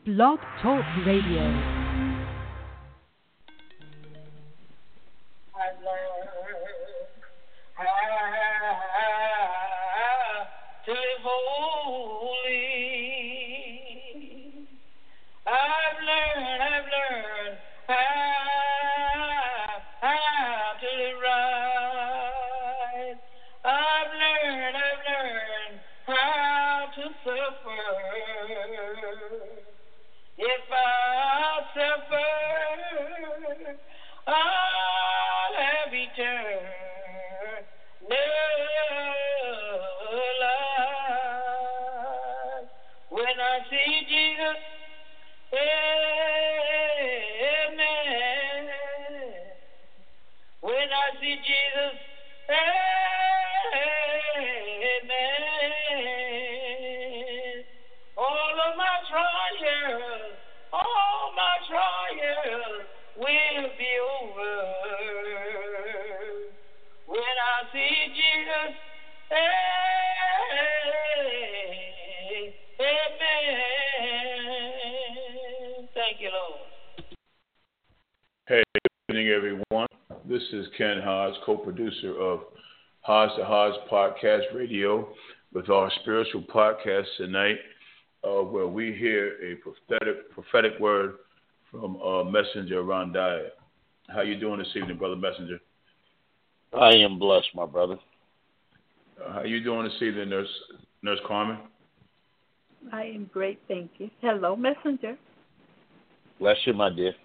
Blog Talk Radio. I've learned how to live holy. I've learned how to live right. I've learned how to suffer. If I suffer, I'll have eternal life. When I see Jesus, amen. When I see Jesus, amen. All my trials will be over. When I see Jesus, amen. Thank you, Lord. Hey, good evening, everyone. This is Ken Hodge, co-producer of Hodge to Hodge Podcast Radio, with our spiritual podcast tonight, where we hear a prophetic word from Messenger Rondaya. How you doing this evening, Brother Messenger? I am blessed, my brother. How you doing this evening, Nurse Carmen? I am great, thank you. Hello, Messenger. Bless you, my dear.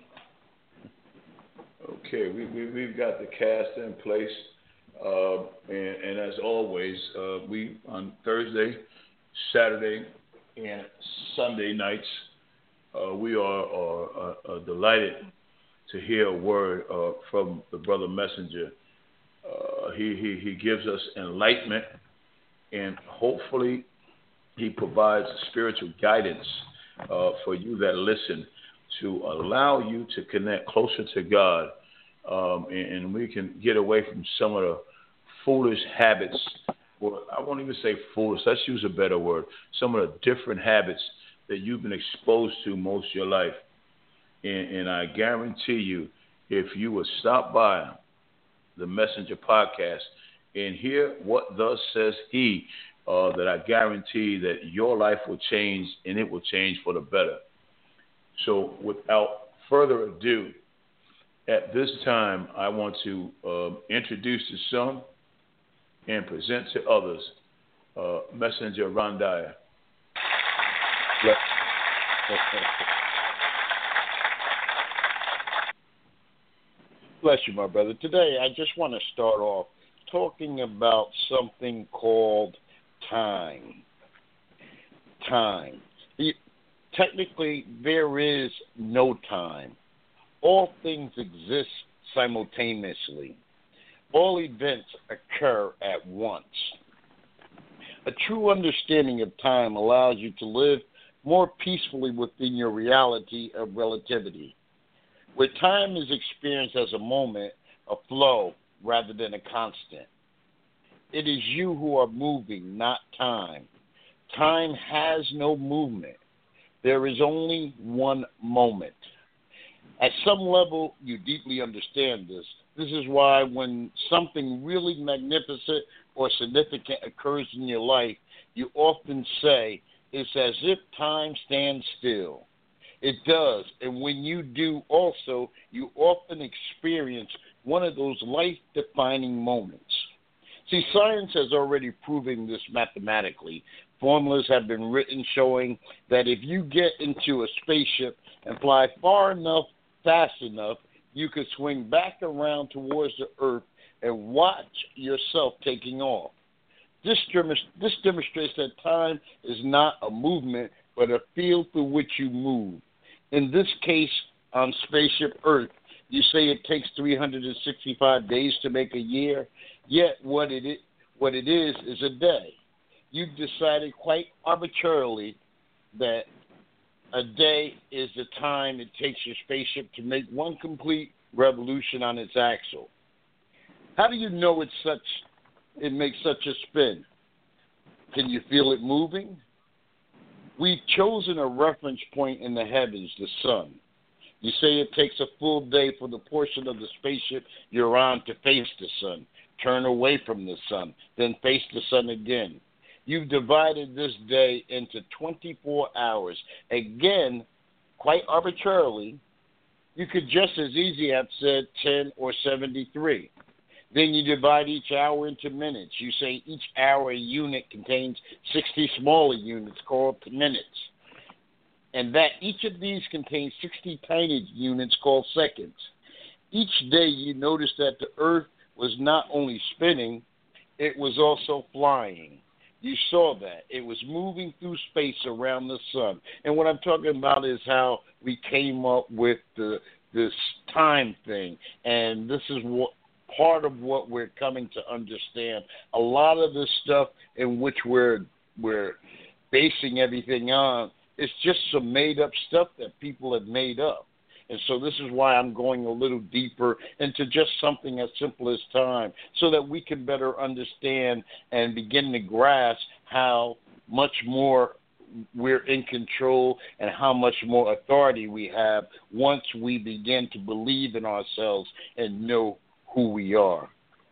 Okay, we've got the cast in place, and as always, we on Thursday, Saturday, and Sunday nights, we are delighted to hear a word from the Brother Messenger. He gives us enlightenment, and hopefully he provides spiritual guidance for you that listen, to allow you to connect closer to God, and we can get away from some of the foolish habits, or I won't even say foolish, let's use a better word, some of the different habits that you've been exposed to most of your life. And I guarantee you, if you would stop by the Messenger podcast and hear what thus says he, that I guarantee that your life will change, and it will change for the better. So without further ado, at this time, I want to introduce to some and present to others Messenger Rondaya. Yep. Bless you, my brother. Today, I just want to start off talking about something called time. Time. Technically, there is no time. All things exist simultaneously. All events occur at once. A true understanding of time allows you to live more peacefully within your reality of relativity, where time is experienced as a moment, a flow, rather than a constant. It is you who are moving, not time. Time has no movement. There is only one moment. At some level, you deeply understand this. This is why when something really magnificent or significant occurs in your life, you often say, it's as if time stands still. It does, and when you do also, you often experience one of those life-defining moments. See, science has already proven this mathematically. Formulas have been written showing that if you get into a spaceship and fly far enough, fast enough, you could swing back around towards the Earth and watch yourself taking off. This demonstrates that time is not a movement, but a field through which you move. In this case, on Spaceship Earth, you say it takes 365 days to make a year, yet what it is a day. You decided quite arbitrarily that a day is the time it takes your spaceship to make one complete revolution on its axle. How do you know it makes such a spin? Can you feel it moving? We've chosen a reference point in the heavens, the sun. You say it takes a full day for the portion of the spaceship you're on to face the sun, turn away from the sun, then face the sun again. You've divided this day into 24 hours. Again, quite arbitrarily, you could just as easily have said 10 or 73. Then you divide each hour into minutes. You say each hour unit contains 60 smaller units called minutes. And that each of these contains 60 tiny units called seconds. Each day you notice that the Earth was not only spinning, it was also flying. You saw that. It was moving through space around the sun. And what I'm talking about is how we came up with this time thing. And this is what part of what we're coming to understand. A lot of this stuff in which we're basing everything on, it's just some made-up stuff that people have made up. And so this is why I'm going a little deeper into just something as simple as time so that we can better understand and begin to grasp how much more we're in control and how much more authority we have once we begin to believe in ourselves and know who we are.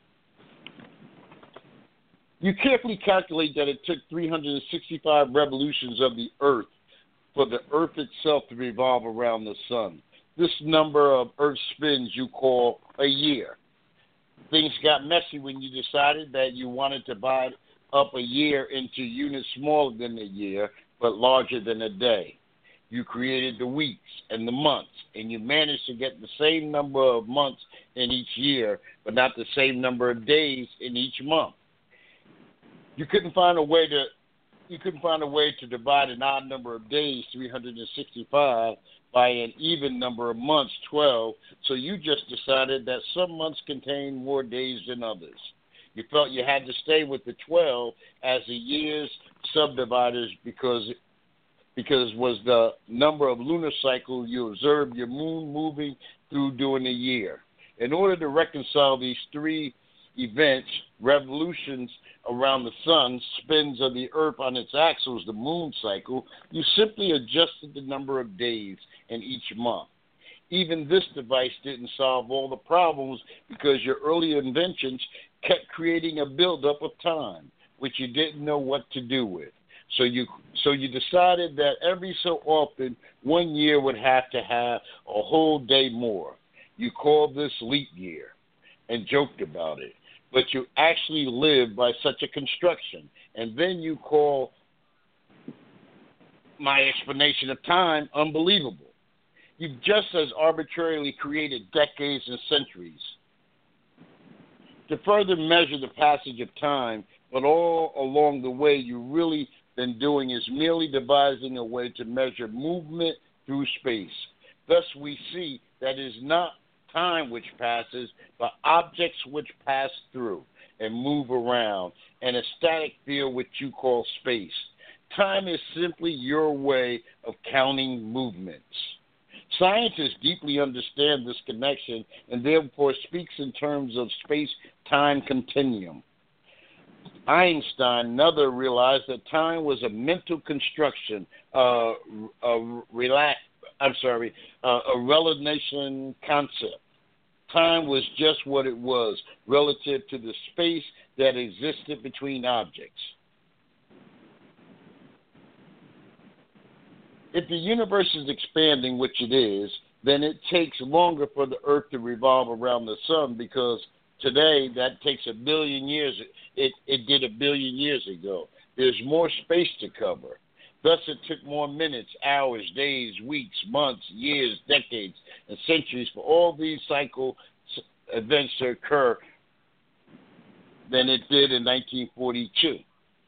You carefully calculate that it took 365 revolutions of the Earth for the Earth itself to revolve around the sun. This number of Earth spins you call a year. Things got messy when you decided that you wanted to divide up a year into units smaller than a year but larger than a day. You created the weeks and the months, and you managed to get the same number of months in each year but not the same number of days in each month. You couldn't find a way to divide an odd number of days, 365, by an even number of months, 12, so you just decided that some months contained more days than others. You felt you had to stay with the 12 as the year's subdividers because was the number of lunar cycles you observed your moon moving through during the year. In order to reconcile these three events, revolutions around the sun, spins of the Earth on its axis, the moon cycle, you simply adjusted the number of days in each month. Even this device didn't solve all the problems because your earlier inventions kept creating a buildup of time, which you didn't know what to do with. So you decided that every so often, 1 year would have to have a whole day more. You called this leap year and joked about it. But you actually live by such a construction. And then you call my explanation of time unbelievable. You've just as arbitrarily created decades and centuries. To further measure the passage of time, but all along the way you've really been doing is merely devising a way to measure movement through space. Thus we see that it is not time which passes, but objects which pass through and move around, and a static field which you call space. Time is simply your way of counting movements. Scientists deeply understand this connection and therefore speaks in terms of space-time continuum. Einstein, another, realized that time was a mental construction, a relation concept. Time was just what it was relative to the space that existed between objects. If the universe is expanding, which it is, then it takes longer for the Earth to revolve around the sun because today that takes 1 billion years. It did 1 billion years ago. There's more space to cover. Thus, it took more minutes, hours, days, weeks, months, years, decades, and centuries for all these cycle events to occur than it did in 1942.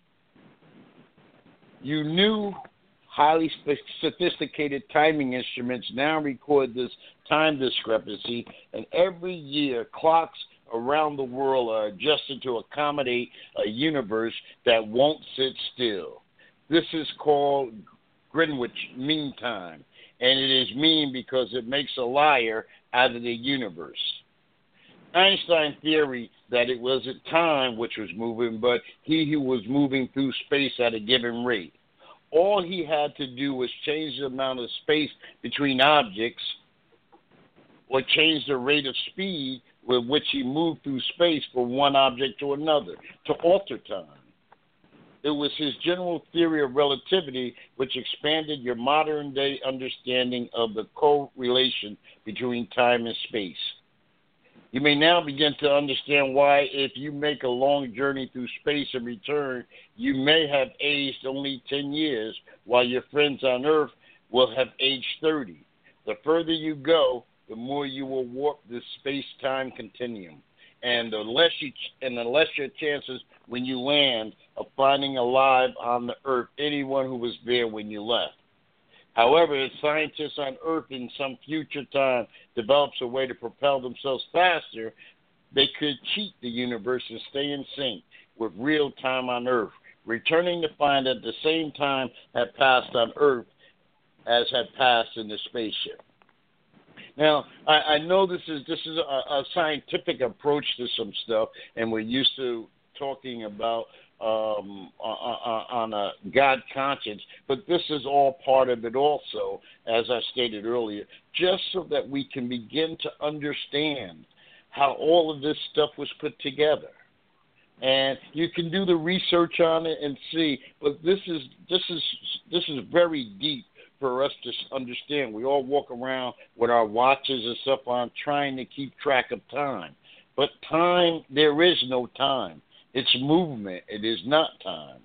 You knew highly sophisticated timing instruments now record this time discrepancy, and every year clocks around the world are adjusted to accommodate a universe that won't sit still. This is called Greenwich Mean Time, and it is mean because it makes a liar out of the universe. Einstein's theory that it wasn't time which was moving, but he who was moving through space at a given rate. all he had to do was change the amount of space between objects or change the rate of speed with which he moved through space from one object to another to alter time. It was his general theory of relativity which expanded your modern-day understanding of the correlation between time and space. You may now begin to understand why, if you make a long journey through space and return, you may have aged only 10 years, while your friends on Earth will have aged 30. The further you go, the more you will warp the space-time continuum, and the less your chances when you land of finding alive on the Earth anyone who was there when you left. However, if scientists on Earth in some future time develops a way to propel themselves faster, they could cheat the universe and stay in sync with real time on Earth, returning to find that the same time had passed on Earth as had passed in the spaceship. Now, I know this is a scientific approach to some stuff, and we're used to talking about on a God conscience, but this is all part of it also, as I stated earlier, just so that we can begin to understand how all of this stuff was put together. And you can do the research on it and see, but this is very deep for us to understand. We all walk around with our watches and stuff on trying to keep track of time. But time, there is no time. It's movement. It is not time.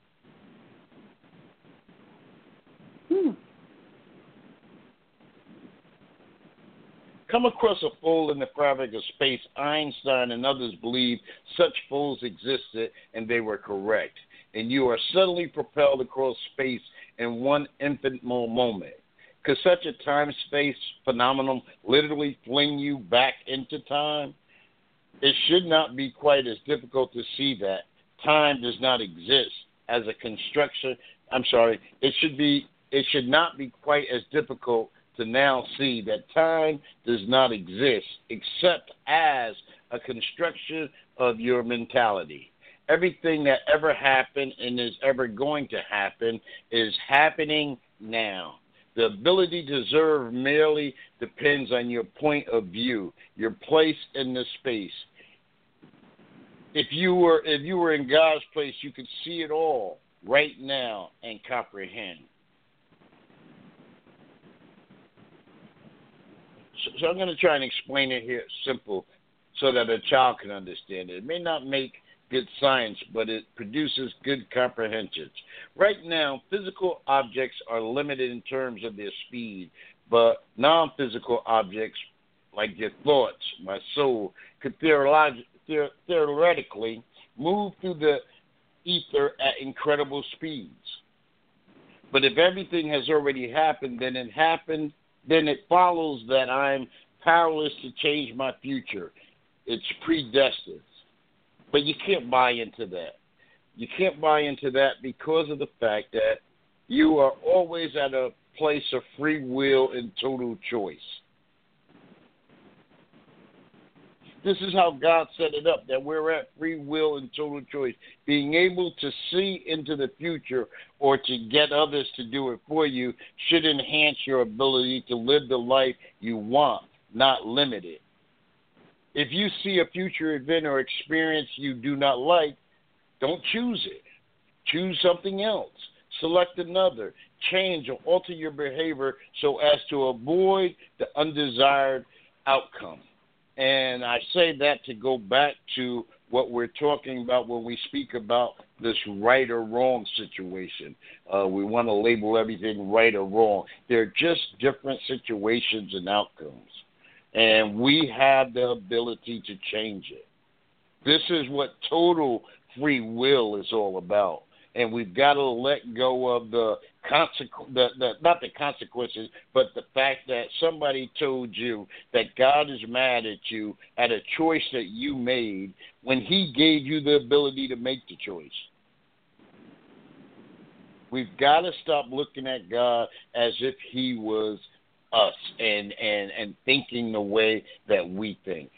Come across a fold in the fabric of space, Einstein and others believed such folds existed and they were correct. And you are suddenly propelled across space in one infinitesimal moment. Could such a time-space phenomenon literally fling you back into time? It should not be quite as difficult to see that time does not exist as a construction. It should not be quite as difficult to now see that time does not exist except as a construction of your mentality. Everything that ever happened and is ever going to happen is happening now. The ability to observe merely depends on your point of view, your place in the space. If you were in God's place, you could see it all right now and comprehend. So I'm going to try and explain it here simple so that a child can understand it. It may not make good science, but it produces good comprehension. Right now, physical objects are limited in terms of their speed, but non-physical objects, like your thoughts, my soul, could theoretically move through the ether at incredible speeds. But if everything has already happened, then it follows that I'm powerless to change my future. It's predestined. But you can't buy into that. You can't buy into that because of the fact that you are always at a place of free will and total choice. This is how God set it up, that we're at free will and total choice. Being able to see into the future or to get others to do it for you should enhance your ability to live the life you want, not limit it. If you see a future event or experience you do not like, don't choose it. Choose something else. Select another. Change or alter your behavior so as to avoid the undesired outcome. And I say that to go back to what we're talking about when we speak about this right or wrong situation. We want to label everything right or wrong. They're just different situations and outcomes. And we have the ability to change it. This is what total free will is all about. And we've got to let go of the not the consequences, but the fact that somebody told you that God is mad at you at a choice that you made when he gave you the ability to make the choice. We've got to stop looking at God as if he was us and thinking the way that we think.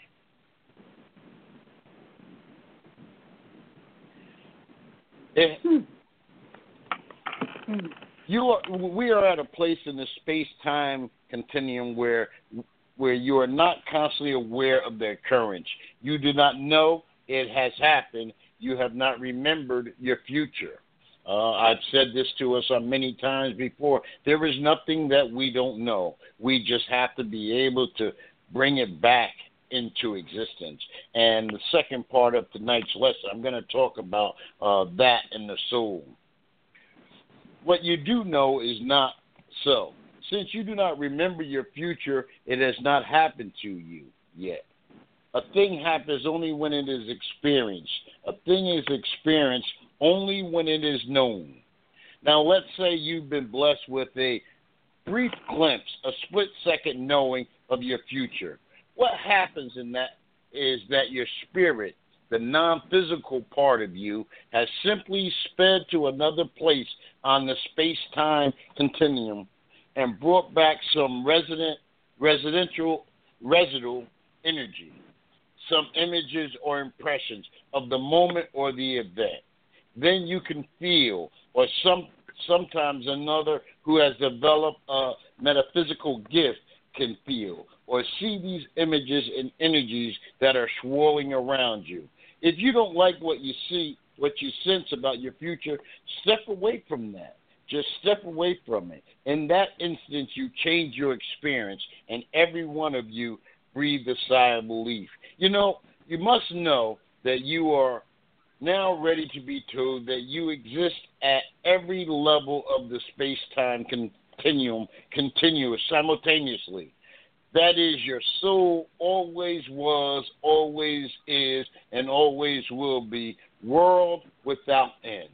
We are at a place in the space-time continuum where you are not constantly aware of the occurrence. You do not know it has happened. You have not remembered your future. I've said this to us on many times before. There is nothing that we don't know. We just have to be able to bring it back into existence. And the second part of tonight's lesson, I'm going to talk about that in the soul. What you do know is not so. Since you do not remember your future, it has not happened to you yet. A thing happens only when it is experienced. A thing is experienced only when it is known. Now, let's say you've been blessed with a brief glimpse, a split-second knowing of your future. What happens in that is that your spirit, the non-physical part of you, has simply sped to another place on the space-time continuum and brought back some residual energy, some images or impressions of the moment or the event. Then you can feel, or sometimes another who has developed a metaphysical gift can feel, or see these images and energies that are swirling around you. If you don't like what you see, what you sense about your future, step away from that. Just step away from it. In that instance, you change your experience, and every one of you breathe a sigh of relief. You know, you must know that you are now ready to be told that you exist at every level of the space-time continuum, simultaneously. That is, your soul always was, always is, and always will be, world without end.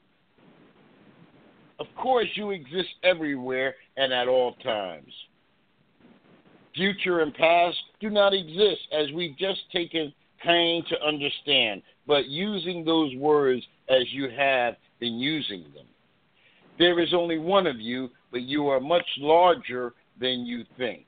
Of course, you exist everywhere and at all times. Future and past do not exist, as we've just taken pain to understand, but using those words as you have been using them. There is only one of you, but you are much larger than you think.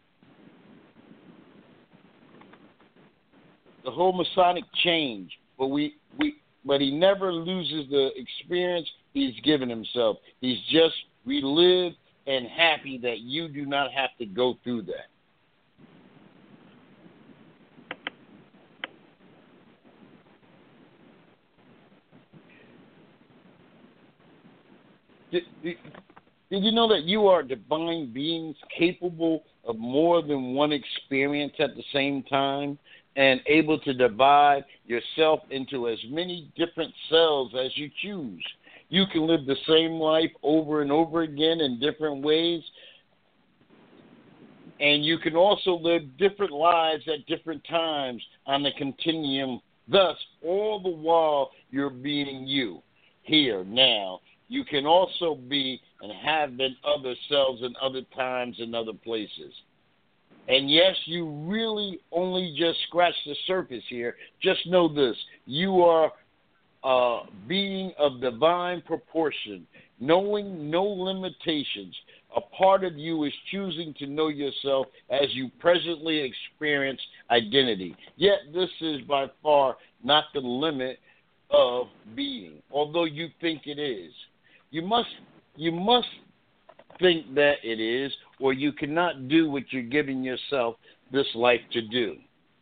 The whole Masonic change, but he never loses the experience he's given himself. He's just relived and happy that you do not have to go through that. Did you know that you are divine beings capable of more than one experience at the same time and able to divide yourself into as many different selves as you choose? You can live the same life over and over again in different ways, and you can also live different lives at different times on the continuum. Thus, all the while you're being you, here, now. You can also be and have been other selves in other times and other places. And yes, you really only just scratched the surface here. Just know this. You are a being of divine proportion, knowing no limitations. A part of you is choosing to know yourself as you presently experience identity. Yet this is by far not the limit of being, although you think it is. You must think that it is, or you cannot do what you're giving yourself this life to do.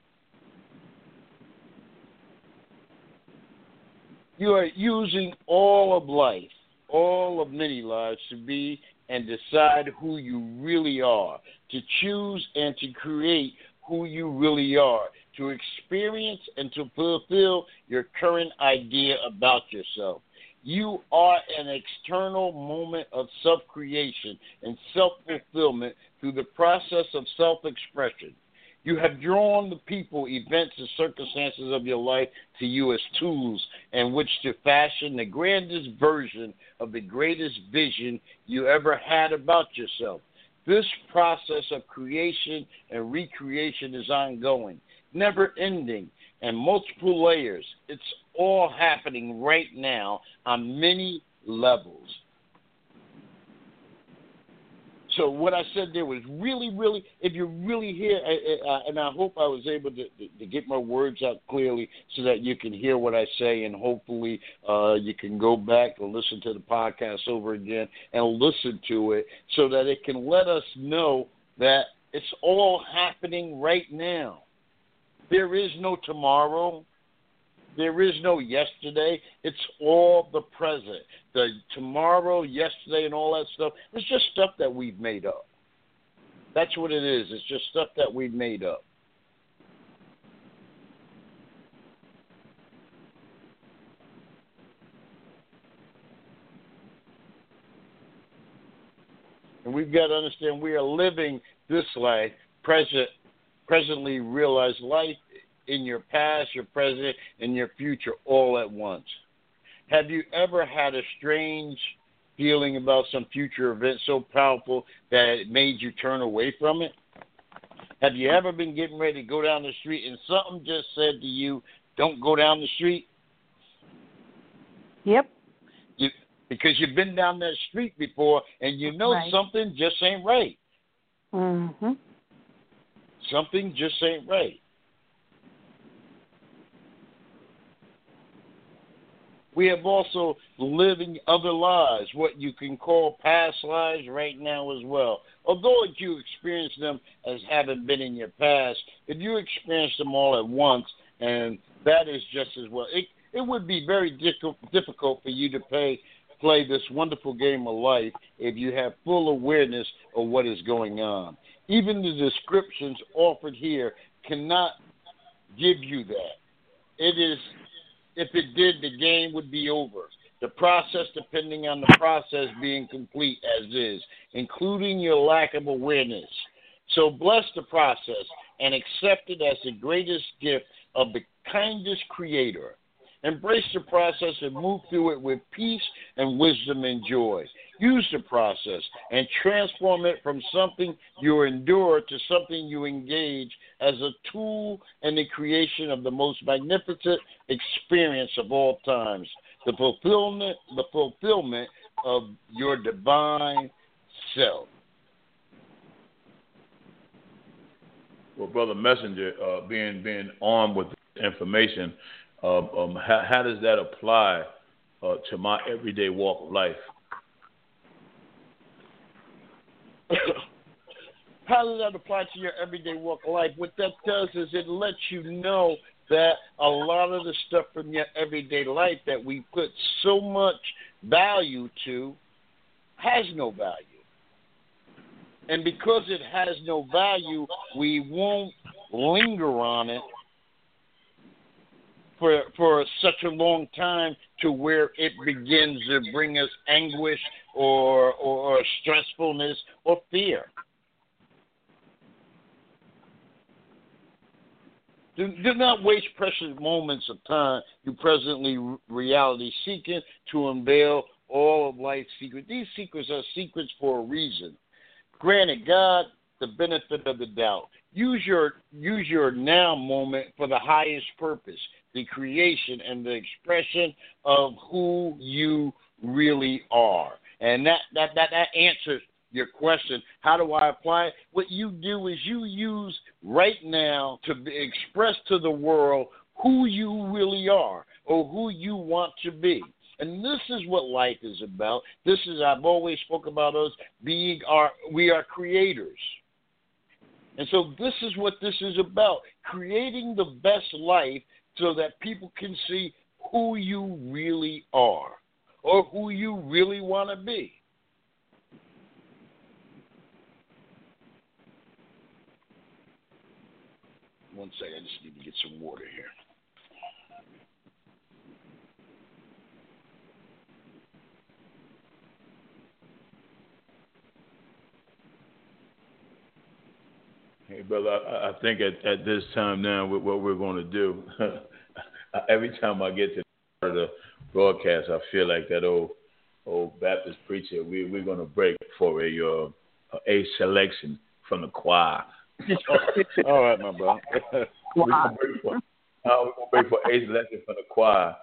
You are using all of life, all of many lives, to be and decide who you really are, to choose and to create who you really are, to experience and to fulfill your current idea about yourself. You are an external moment of self-creation and self-fulfillment through the process of self-expression. You have drawn the people, events, and circumstances of your life to you as tools in which to fashion the grandest version of the greatest vision you ever had about yourself. This process of creation and recreation is ongoing, never ending, and multiple layers. It's all happening right now on many levels. So what I said there was really, really, if you're really here, and I hope I was able to get my words out clearly so that you can hear what I say, and hopefully you can go back and listen to the podcast over again and listen to it so that it can let us know that it's all happening right now. There is no tomorrow. There is no yesterday. It's all the present. The tomorrow, yesterday, and all that stuff, it's just stuff that we've made up. That's what it is. It's just stuff that we've made up. And we've got to understand we are living this life, presently realized life in your past, your present, and your future all at once. Have you ever had a strange feeling about some future event so powerful that it made you turn away from it? Have you ever been getting ready to go down the street and something just said to you, don't go down the street? Yep. Because you've been down that street before and you know Right. something just ain't right. Mm-hmm. Something just ain't right. We have also living other lives, what you can call past lives right now as well. Although if you experience them as having been in your past, if you experience them all at once, and that is just as well. It would be very difficult for you to play this wonderful game of life if you have full awareness of what is going on. Even the descriptions offered here cannot give you that. It is... If it did, the game would be over. The process, depending on the process being complete as is, including your lack of awareness. So bless the process and accept it as the greatest gift of the kindest creator. Embrace the process and move through it with peace and wisdom and joy. Use the process and transform it from something you endure to something you engage as a tool in the creation of the most magnificent experience of all times, the fulfillment of your divine self. Well, Brother Messenger, being armed with information, how does that apply to my everyday walk of life? How does that apply to your everyday walk of life? What that does is it lets you know that a lot of the stuff from your everyday life that we put so much value to has no value. And because it has no value, we won't linger on it for such a long time to where it begins to bring us anguish or stressfulness or fear. Do not waste precious moments of time you presently reality seeking to unveil all of life's secrets. These secrets are secrets for a reason. Granted, God, the benefit of the doubt. Use your now moment for the highest purpose, the creation and the expression of who you really are. And that answers your question, how do I apply it? What you do is you use right now to express to the world who you really are or who you want to be. And this is what life is about. This is, I've always spoke about us we are creators. And so this is what this is about, creating the best life so that people can see who you really are or who you really want to be. One second, I just need to get some water here. Hey, brother, I think at this time now, what we're going to do, every time I get to the broadcast, I feel like that old Baptist preacher. We're going to break for a selection from the choir. All right, my brother. We're going to break for a selection from the choir.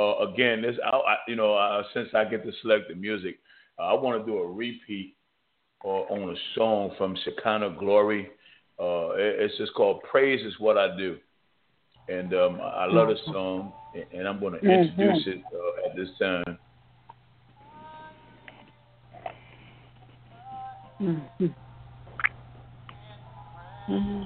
Again, since I get to select the music, I want to do a repeat on a song from Shekinah Glory. It's just called "Praise Is What I Do," and I love the song, and I'm going to introduce it at this time. Mm-hmm. Mm-hmm.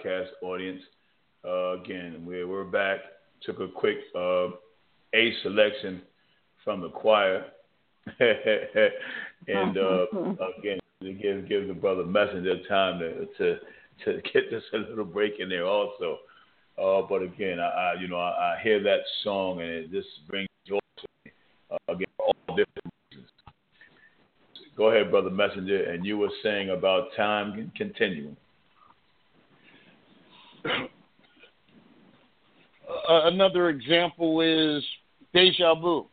podcast audience. Again, we're back. Took a quick A selection from the choir, and again, to give the brother Messenger time to get this a little break in there also. But again, I hear that song and it just brings joy to me. Again, for all different reasons. Go ahead, brother Messenger, and you were saying about time continuing. Another example is deja vu.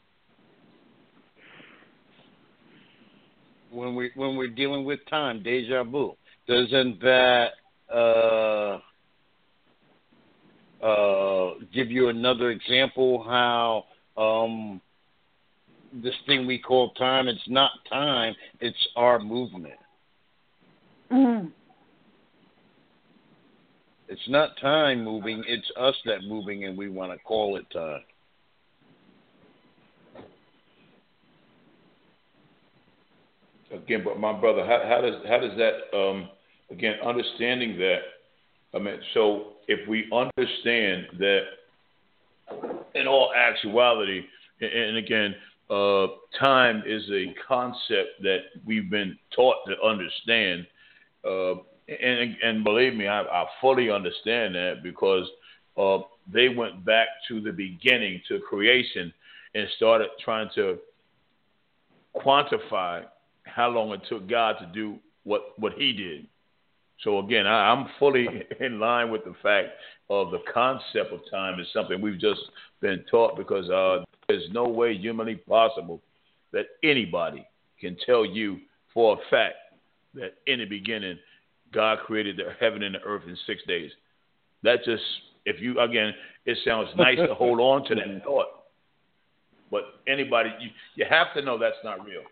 When we're dealing with time, deja vu. Doesn't that give you another example how this thing we call time, it's not time, it's our movement. Mm-hmm. It's not time moving, it's us that moving, and we want to call it time. Again, but my brother, how does that again, understanding that, I mean, so if we understand that in all actuality, and again, time is a concept that we've been taught to understand, and believe me, I fully understand that because they went back to the beginning, to creation, and started trying to quantify how long it took God to do what he did. So again, I'm fully in line with the fact of the concept of time is something we've just been taught because there's no way humanly possible that anybody can tell you for a fact that in the beginning God created the heaven and the earth in 6 days. That just, if you, again, it sounds nice to hold on to that thought, but anybody, you have to know that's not real.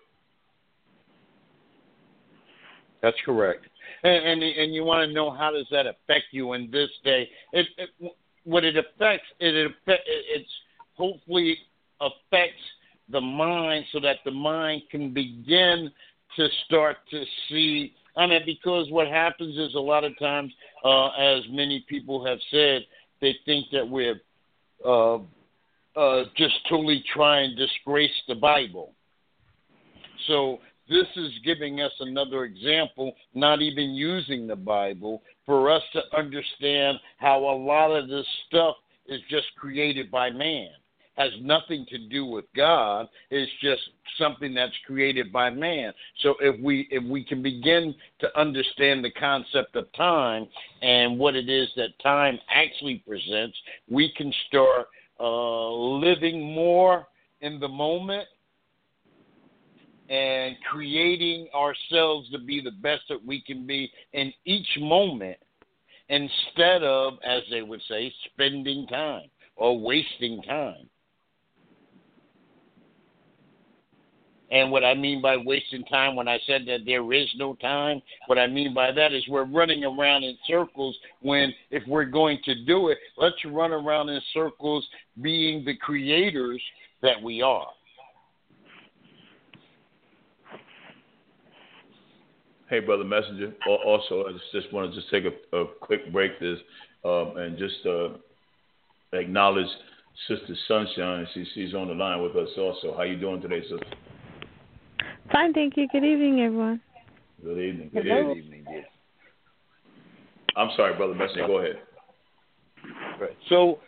That's correct. And you want to know how does that affect you in this day? What it affects, it's hopefully affects the mind so that the mind can begin to start to see. I mean, because what happens is a lot of times, as many people have said, they think that we're just totally try and disgrace the Bible. So this is giving us another example, not even using the Bible, for us to understand how a lot of this stuff is just created by man. Has nothing to do with God. It's just something that's created by man. So if we can begin to understand the concept of time and what it is that time actually presents, we can start living more in the moment and creating ourselves to be the best that we can be in each moment instead of, as they would say, spending time or wasting time. And what I mean by wasting time, when I said that there is no time, what I mean by that is we're running around in circles when if we're going to do it, let's run around in circles being the creators that we are. Hey, Brother Messenger. Also, I just want to take a quick break and just acknowledge Sister Sunshine. She's on the line with us also. How you doing today, sister? Fine, thank you. Good evening, everyone. Good evening. Good evening, dear. I'm sorry, Brother Messenger. Go ahead. Right. So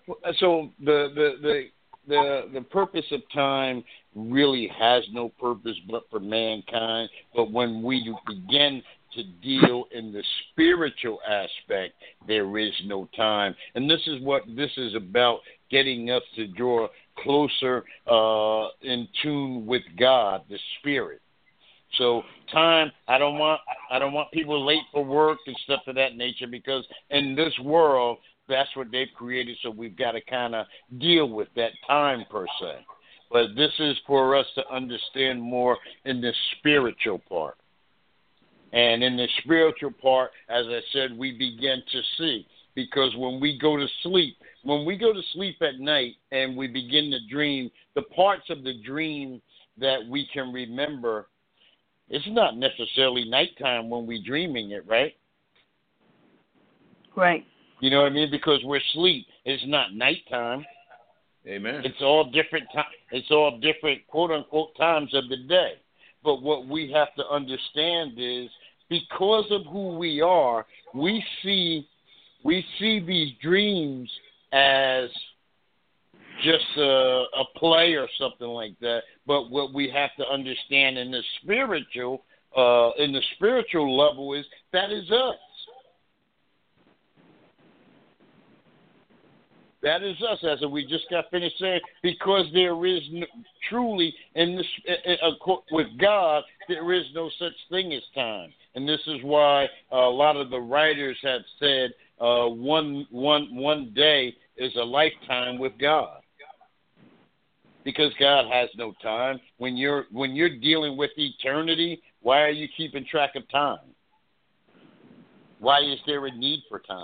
the purpose of time really has no purpose but for mankind. But when we begin to deal in the spiritual aspect, there is no time. And this is what this is about, getting us to draw closer in tune with God, the Spirit. So time, I don't want people late for work and stuff of that nature, because in this world, that's what they've created, so we've got to kind of deal with that time per se. But this is for us to understand more in the spiritual part. And in the spiritual part, as I said, we begin to see. Because when we go to sleep at night and we begin to dream, the parts of the dream that we can remember, it's not necessarily nighttime when we're dreaming it, right? Right. You know what I mean? Because we're asleep. It's not nighttime. Amen. It's all different It's all different, quote unquote, times of the day. But what we have to understand is, because of who we are, we see these dreams as just a play or something like that. But what we have to understand in the spiritual level is that is us. That is us, as we just got finished saying, because there is truly in this with God, there is no such thing as time, and this is why a lot of the writers have said one day is a lifetime with God, because God has no time. When you're dealing with eternity, why are you keeping track of time? Why is there a need for time?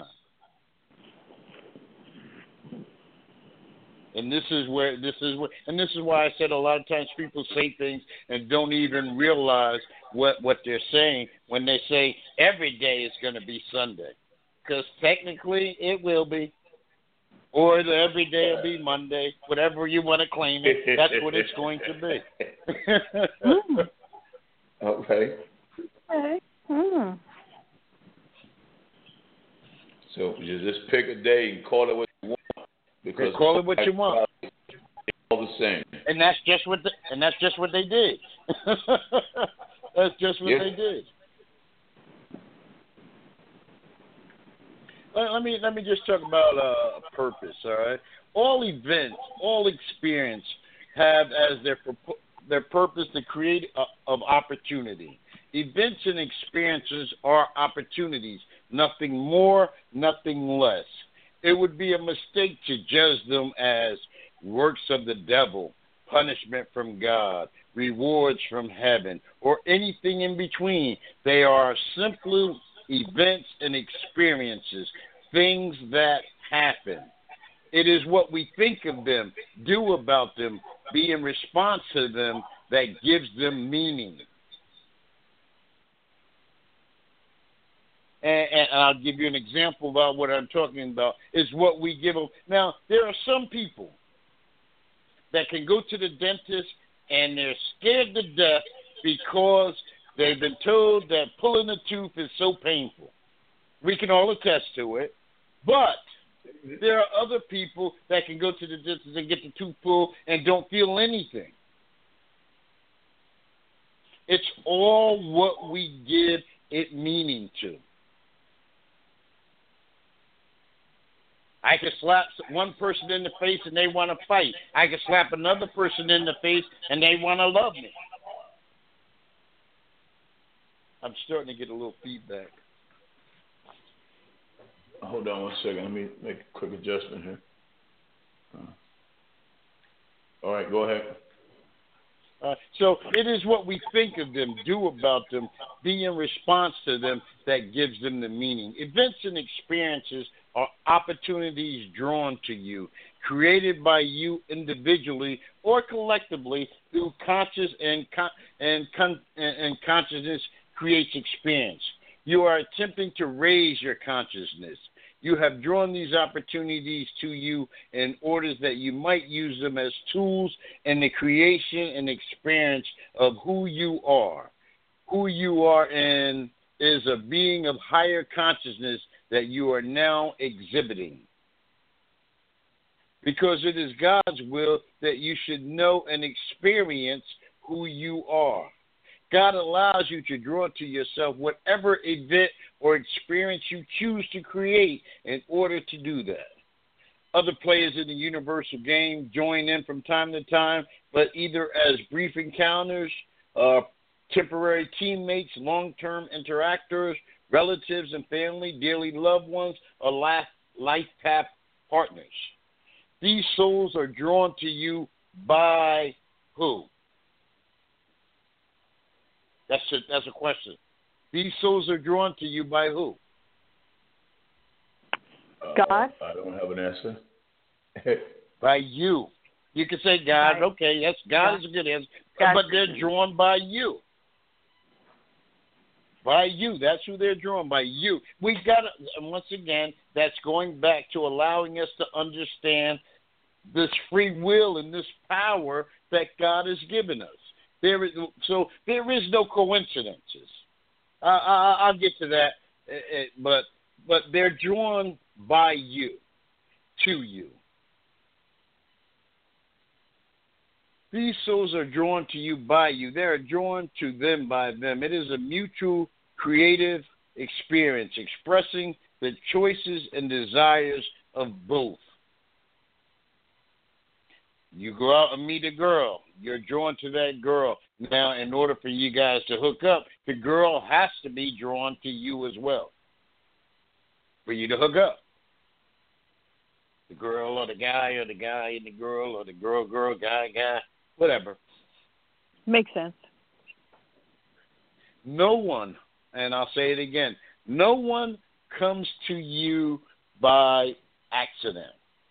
And this is why I said a lot of times people say things and don't even realize what they're saying when they say every day is going to be Sunday, because technically it will be, or every day will be Monday, whatever you want to claim it. That's what it's going to be. Okay. Okay. So you just pick a day and call it what you want. Because call it what you want. It's all the same. And that's just what they did. That's just what they did. Let me just talk about purpose. All right. All events, all experience have as their purpose the create of opportunity. Events and experiences are opportunities, nothing more, nothing less. It would be a mistake to judge them as works of the devil, punishment from God, rewards from heaven, or anything in between. They are simply events and experiences, things that happen. It is what we think of them, do about them, be in response to them that gives them meaning. And I'll give you an example about what I'm talking about, is what we give them. Now, there are some people that can go to the dentist and they're scared to death because they've been told that pulling a tooth is so painful. We can all attest to it. But there are other people that can go to the dentist and get the tooth pulled and don't feel anything. It's all what we give it meaning to. I can slap one person in the face and they want to fight. I can slap another person in the face and they want to love me. I'm starting to get a little feedback. Hold on one second. Let me make a quick adjustment here. All right, go ahead. So it is what we think of them, do about them, be in response to them that gives them the meaning. Events and experiences are opportunities drawn to you, created by you individually or collectively through conscious and consciousness creates experience. You are attempting to raise your consciousness. You have drawn these opportunities to you in order that you might use them as tools in the creation and experience of who you are. Who you are in is a being of higher consciousness that you are now exhibiting. Because it is God's will that you should know and experience who you are. God allows you to draw to yourself whatever event or experience you choose to create in order to do that. Other players in the universal game join in from time to time, but either as brief encounters, temporary teammates, long-term interactors, relatives and family, dearly loved ones, or life-path partners. These souls are drawn to you by who? That's a question. These souls are drawn to you by who? God. I don't have an answer. By you. You can say God. Right. Okay, yes, God is a good answer. God. But they're drawn by you. by you. That's who they're drawn, by you. We got to, and once again, that's going back to allowing us to understand this free will and this power that God has given us. There is no coincidences. I'll get to that, but they're drawn by you, to you. These souls are drawn to you by you. They are drawn to them by them. It is a mutual creative experience expressing the choices and desires of both. You go out and meet a girl. You're drawn to that girl. Now, in order for you guys to hook up, the girl has to be drawn to you as well for you to hook up. The girl or the guy and the girl or the girl, guy, whatever. Makes sense. No one, and I'll say it again, no one comes to you by accident.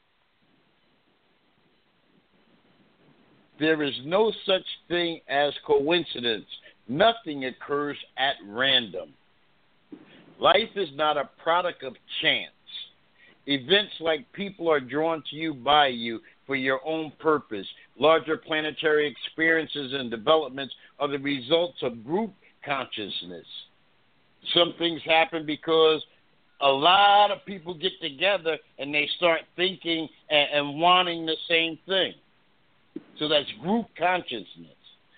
There is no such thing as coincidence. Nothing occurs at random. Life is not a product of chance. Events like people are drawn to you by you for your own purpose. Larger planetary experiences and developments are the results of group consciousness. Some things happen because a lot of people get together and they start thinking and wanting the same thing. So that's group consciousness.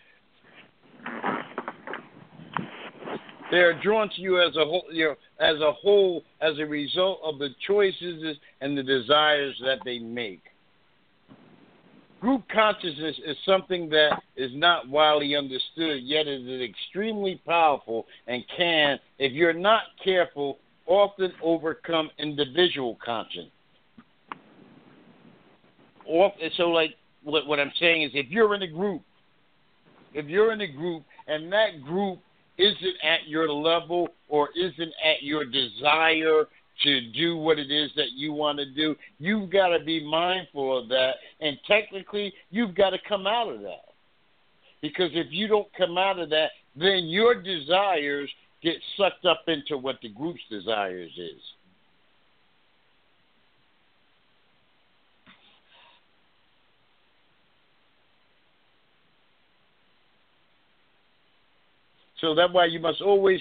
They are drawn to you as a whole, as a result of the choices and the desires that they make. Group consciousness is something that is not widely understood, yet it is extremely powerful and can, if you're not careful, often overcome individual consciousness. So, like, what I'm saying is, if you're in a group and that group isn't at your level or isn't at your desire to do what it is that you want to do, you've got to be mindful of that. And technically, you've got to come out of that. Because if you don't come out of that, then your desires get sucked up into what the group's desires is. So that's why you must always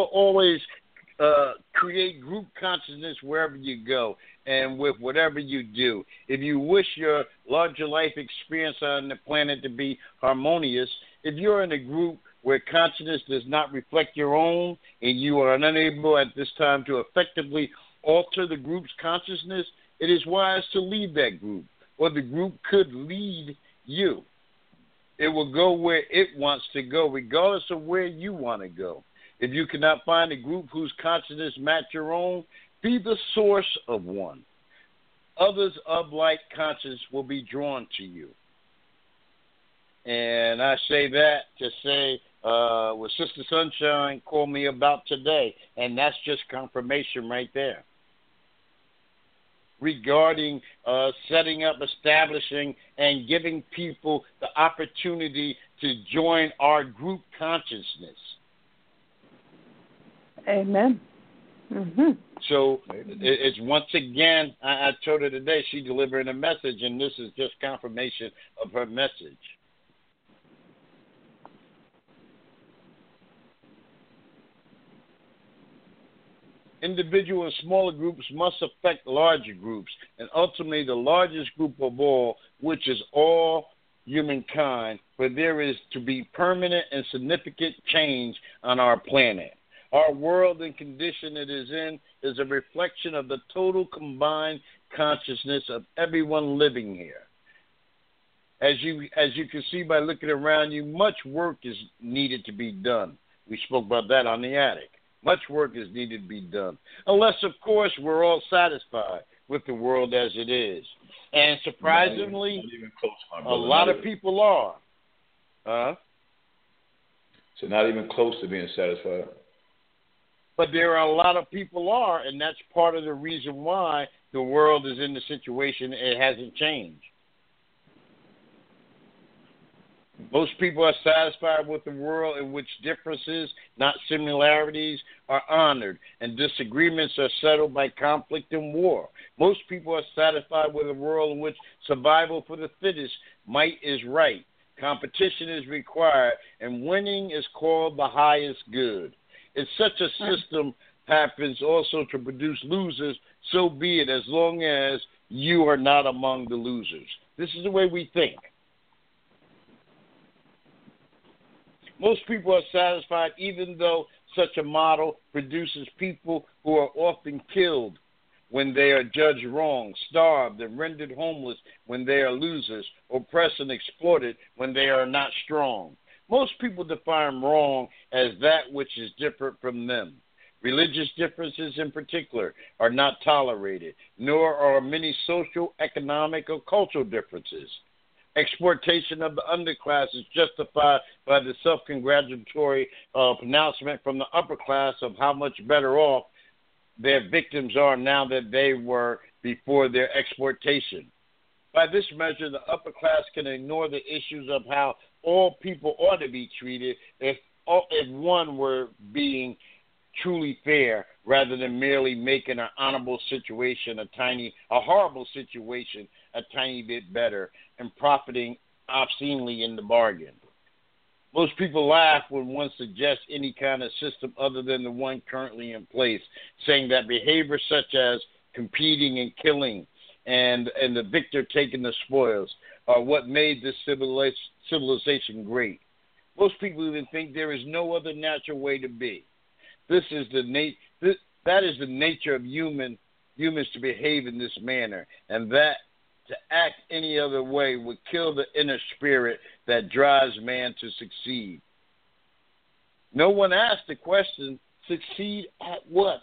create group consciousness wherever you go and with whatever you do. If you wish your larger life experience on the planet to be harmonious, if you're in a group where consciousness does not reflect your own and you are unable at this time to effectively alter the group's consciousness, it is wise to leave that group, or the group could lead you. It will go where it wants to go, regardless of where you want to go. If you cannot find a group whose consciousness match your own, be the source of one. Others of like conscience will be drawn to you. And I say that to say what Sister Sunshine called me about today, and that's just confirmation right there. Regarding setting up, establishing, and giving people the opportunity to join our group consciousness. Amen. Mm-hmm. So it's once again, I told her today, she delivered a message, and this is just confirmation of her message. Individual and smaller groups must affect larger groups, and ultimately the largest group of all, which is all humankind, for there is to be permanent and significant change on our planet. Our world and condition it is in is a reflection of the total combined consciousness of everyone living here. As you can see by looking around you, much work is needed to be done. We spoke about that on the attic. Much work is needed to be done. Unless, of course, we're all satisfied with the world as it is. And surprisingly, not even close, my a lot of people are. So not even close to being satisfied. But there are a lot of people are, and that's part of the reason why the world is in the situation it hasn't changed. Most people are satisfied with a world in which differences, not similarities, are honored and disagreements are settled by conflict and war. Most people are satisfied with a world in which survival for the fittest, might is right, competition is required, and winning is called the highest good. If such a system happens also to produce losers, so be it, as long as you are not among the losers. This is the way we think. Most people are satisfied even though such a model produces people who are often killed when they are judged wrong, starved and rendered homeless when they are losers, oppressed and exploited when they are not strong. Most people define wrong as that which is different from them. Religious differences in particular are not tolerated, nor are many social, economic, or cultural differences. Exploitation of the underclass is justified by the self-congratulatory pronouncement from the upper class of how much better off their victims are now than they were before their exploitation. By this measure, the upper class can ignore the issues of how all people ought to be treated if one were being truly fair, rather than merely making an honorable situation a horrible situation a tiny bit better and profiting obscenely in the bargain. Most people laugh when one suggests any kind of system other than the one currently in place, saying that behavior such as competing and killing and the victor taking the spoils are what made this civilization great. Most people even think there is no other natural way to be. That is the nature of humans to behave in this manner, and that to act any other way would kill the inner spirit that drives man to succeed. No one asked the question, succeed at what?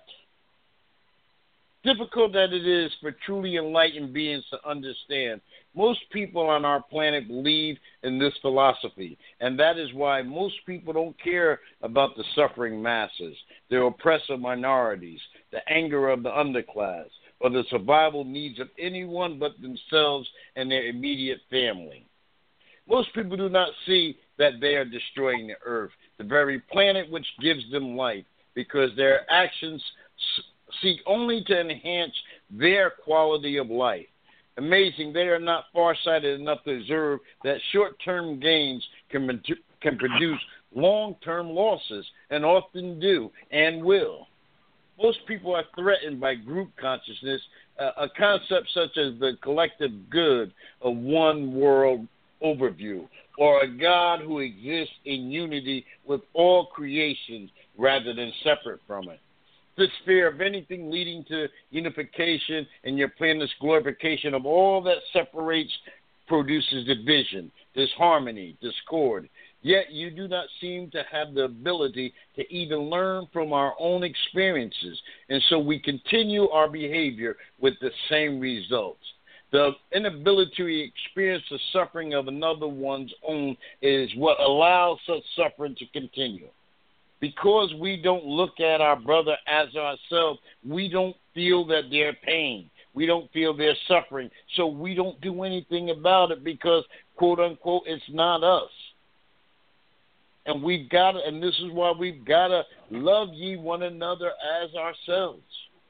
Difficult that it is for truly enlightened beings to understand, most people on our planet believe in this philosophy, and that is why most people don't care about the suffering masses, the oppressive minorities, the anger of the underclass, or the survival needs of anyone but themselves and their immediate family. Most people do not see that they are destroying the earth, the very planet which gives them life, because their actions seek only to enhance their quality of life. Amazing, they are not farsighted enough to observe that short-term gains can produce long-term losses, and often do and will. Most people are threatened by group consciousness, a concept such as the collective good of one world overview, or a God who exists in unity with all creations rather than separate from it. This fear of anything leading to unification and your planet's glorification of all that separates produces division, disharmony, discord. Yet you do not seem to have the ability to even learn from our own experiences, and so we continue our behavior with the same results. The inability to experience the suffering of another one's own is what allows such suffering to continue. Because we don't look at our brother as ourselves, we don't feel that their pain. We don't feel their suffering. So we don't do anything about it because, quote unquote, it's not us. And this is why we've got to love ye one another as ourselves.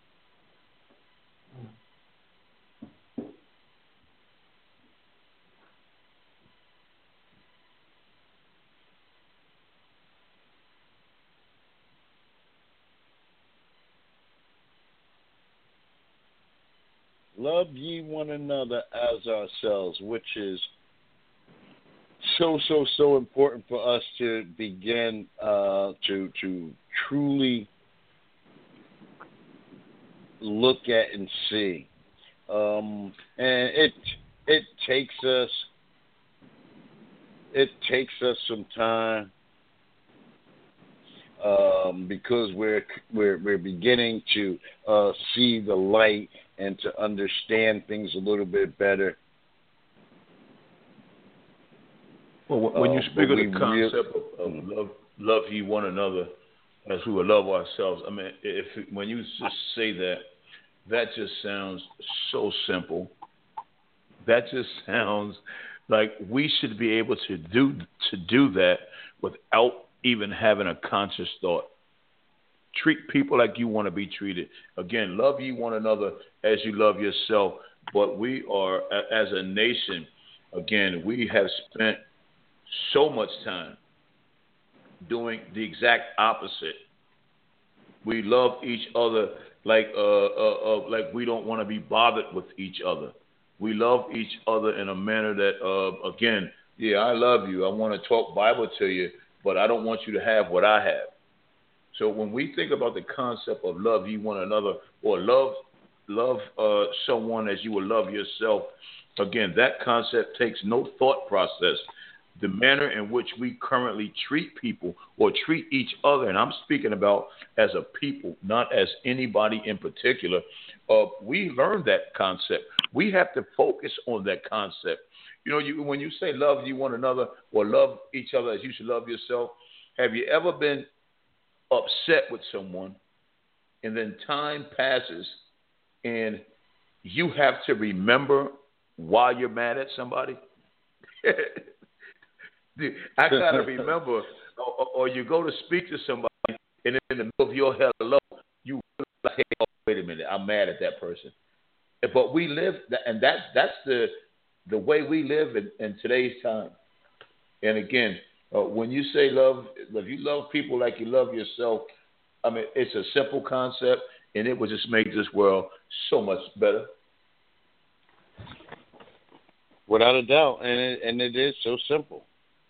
Love ye one another as ourselves, which is so important for us to begin to truly look at and see. And it takes us some time because we're beginning to see the light and to understand things a little bit better. Well, when you speak of the concept of love ye one another as we would love ourselves, I mean, when you just say that, that just sounds so simple. That just sounds Like we should be able to do that without even having a conscious thought. Treat people like you want to be treated. Again, love ye one another as you love yourself. But we are, as a nation, again, we have spent so much time doing the exact opposite. We love each other like we don't want to be bothered with each other. We love each other in a manner that, again, yeah, I love you. I want to talk Bible to you, but I don't want you to have what I have. So when we think about the concept of love ye one another, or love someone as you will love yourself, again, that concept takes no thought process. The manner in which we currently treat people or treat each other, and I'm speaking about as a people, not as anybody in particular, we learned that concept. We have to focus on that concept. You know, when you say love you one another or love each other as you should love yourself, have you ever been upset with someone and then time passes and you have to remember why you're mad at somebody? I gotta remember, or you go to speak to somebody, and in the middle of your hello, you like, hey, oh, wait a minute, I'm mad at that person. But we live, and that's the way we live in today's time. And again, when you say love, if you love people like you love yourself, I mean, it's a simple concept, and it will just make this world so much better. Without a doubt, and it is so simple.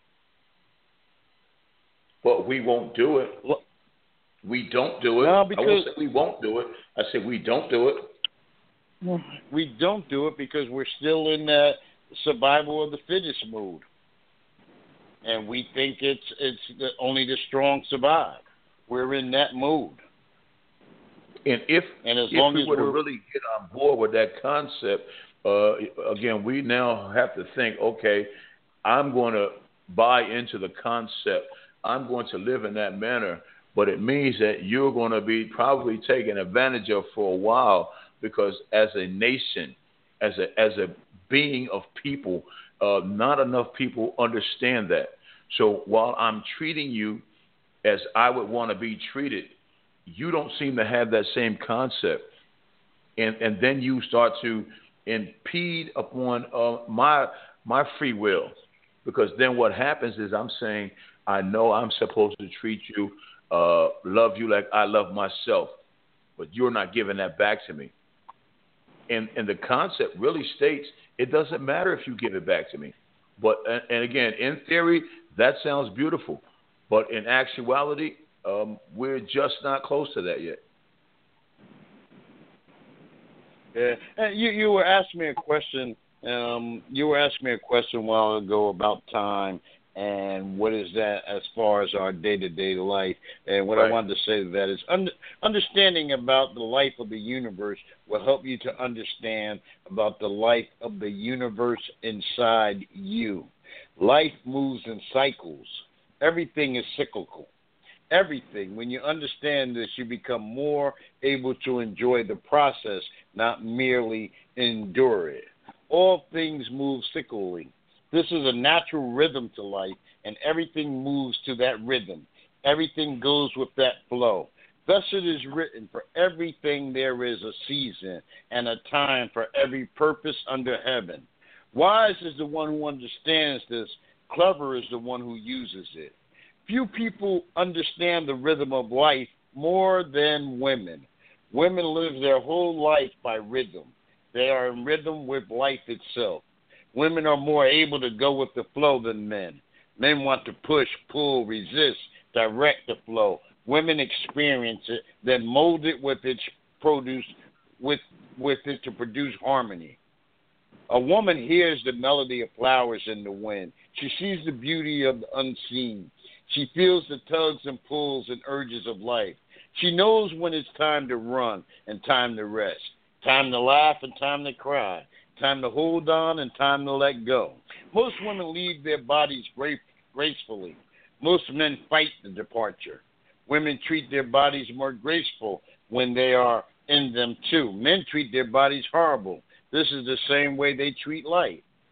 But we won't do it. We don't do it. No, because I won't say we won't do it. I say we don't do it. We don't do it because we're still in that survival of the fittest mood. And we think it's only the strong survive. We're in that mood. And if we were to really get on board with that concept, again, we now have to think, okay, I'm going to buy into the concept. I'm going to live in that manner. But it means that you're going to be probably taken advantage of for a while, because as a nation, as a being of people, not enough people understand that. So while I'm treating you as I would want to be treated, you don't seem to have that same concept. And then you start to impede upon my free will, because then what happens is I'm saying, I know I'm supposed to treat you, love you like I love myself, but you're not giving that back to me. And the concept really states it doesn't matter if you give it back to me. But and again, in theory, that sounds beautiful, but in actuality, we're just not close to that yet. Yeah, and you were asking me a question. You were asking me a question a while ago about time and what is that as far as our day-to-day life. And what I wanted to say to that is understanding about the life of the universe will help you to understand about the life of the universe inside you. Life moves in cycles. Everything is cyclical. Everything. When you understand this, you become more able to enjoy the process, not merely endure it. All things move cyclically. This is a natural rhythm to life, and everything moves to that rhythm. Everything goes with that flow. Thus it is written, for everything there is a season and a time for every purpose under heaven. Wise is the one who understands this. Clever is the one who uses it. Few people understand the rhythm of life more than women. Women live their whole life by rhythm. They are in rhythm with life itself. Women are more able to go with the flow than men. Men want to push, pull, resist, direct the flow. Women experience it, then mold it with its produce, with it to produce harmony. A woman hears the melody of flowers in the wind. She sees the beauty of the unseen. She feels the tugs and pulls and urges of life. She knows when it's time to run and time to rest, time to laugh and time to cry, time to hold on and time to let go. Most women leave their bodies gracefully. Most men fight the departure. Women treat their bodies more graceful when they are in them too. Men treat their bodies horrible. This is the same way they treat life.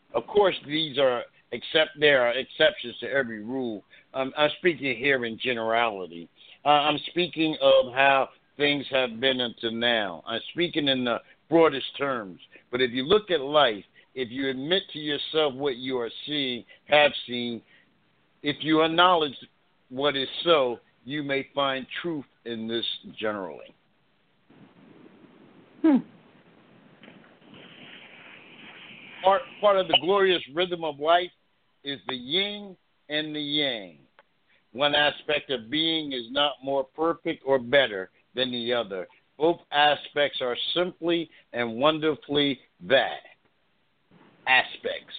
Of course, there are exceptions to every rule. I'm speaking here in generality. I'm speaking of how things have been until now. I'm speaking in the broadest terms. But if you look at life, if you admit to yourself what you are seeing, have seen, if you acknowledge what is so, you may find truth in this generally. Part of the glorious rhythm of life is the yin and the yang. One aspect of being is not more perfect or better than the other. Both aspects are simply and wonderfully that. Aspects.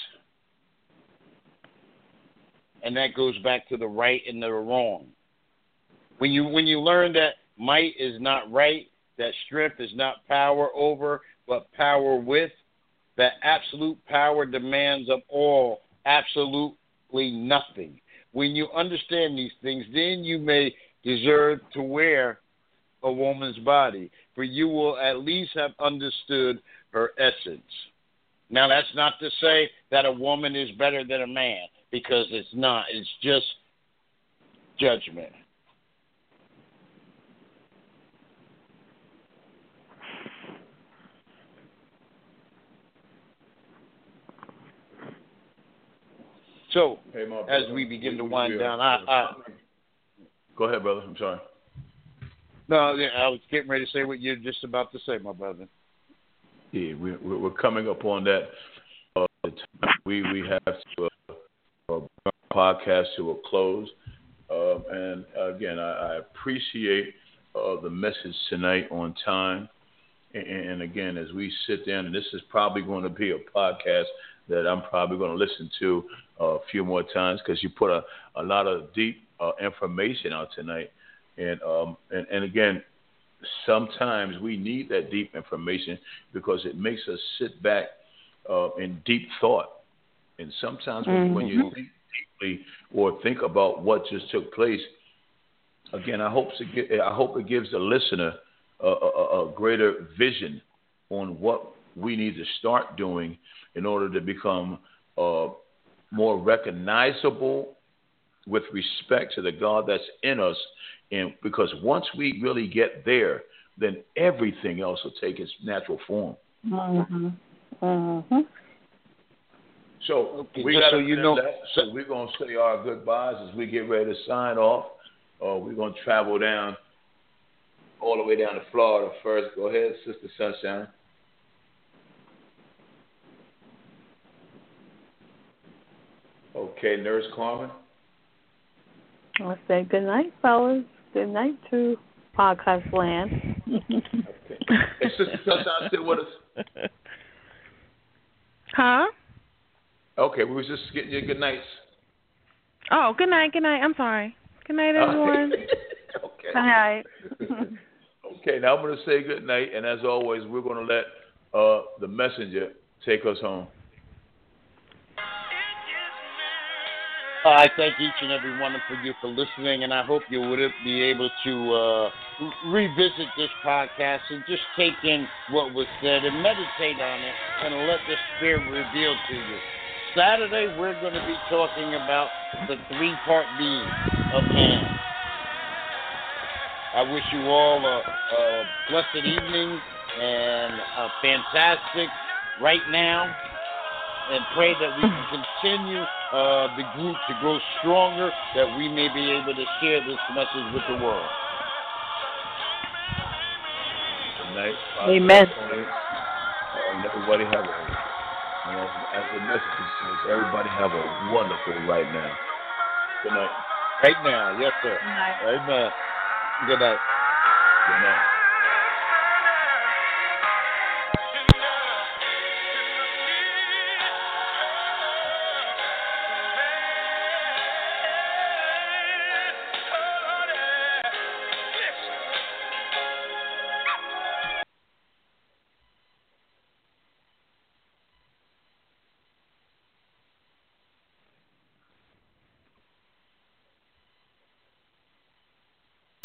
And that goes back to the right and the wrong. When you learn that might is not right, that strength is not power over, but power with, that absolute power demands of all absolutely nothing. When you understand these things, then you may deserve to wear a woman's body, for you will at least have understood her essence. Now, that's not to say that a woman is better than a man, because it's not. It's just judgment. So, hey, as we begin to wind down, go ahead, brother. I'm sorry. No, I was getting ready to say what you're just about to say, my brother. Yeah, we're coming up on that. The time we have to bring our podcast to a close. And again, I appreciate the message tonight on time. And again, as we sit down, and this is probably going to be a podcast that I'm probably going to listen to a few more times, because you put a lot of deep information out tonight. And again, sometimes we need that deep information because it makes us sit back in deep thought. And sometimes when you think deeply or think about what just took place, again, I hope it gives the listener a greater vision on what we need to start doing in order to become more recognizable with respect to the God that's in us. And because once we really get there, then everything else will take its natural form. So we got so we're going to say our goodbyes as we get ready to sign off. We're going to travel down all the way down to Florida first. Go ahead, Sister Sunshine. Okay, Nurse Carmen. I'll say good night, fellas. Good night to Podcast Land. Okay. Hey, Sister Sunshine still with us? Huh? Okay, we was just getting you good nights. Oh, good night. I'm sorry. Good night, everyone. Okay. Good night. Okay, now I'm going to say good night, and as always, we're going to let the messenger take us home. I thank each and every one of you for listening, and I hope you would be able to revisit this podcast and just take in what was said and meditate on it and let the Spirit reveal to you. Saturday, we're going to be talking about the three-part being of man. I wish you all a blessed evening and a fantastic right now, and pray that we can continue the group to grow stronger, that we may be able to share this message with the world. Good night. Amen. And everybody have as the message says, everybody have a wonderful right now. Good night. Right now, yes, sir. Good night. Amen. Good night. Good night.